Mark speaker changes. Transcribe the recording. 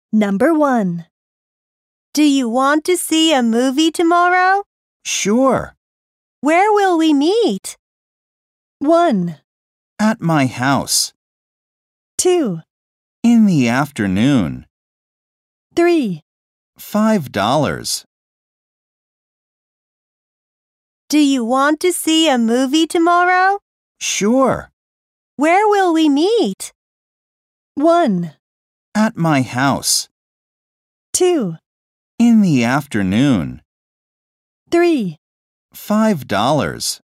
Speaker 1: Number 1.
Speaker 2: Do you want to see a movie tomorrow?
Speaker 3: Sure.
Speaker 2: Where will we meet?
Speaker 1: 1,
Speaker 3: At my house.
Speaker 1: 2,
Speaker 3: In the afternoon.
Speaker 1: 3.
Speaker 3: $5.
Speaker 2: Do you want to see a movie tomorrow?
Speaker 3: Sure.
Speaker 2: Where will we meet?
Speaker 1: 1,
Speaker 3: At my house.
Speaker 1: 2,
Speaker 3: In the afternoon.
Speaker 1: 3.
Speaker 3: $5.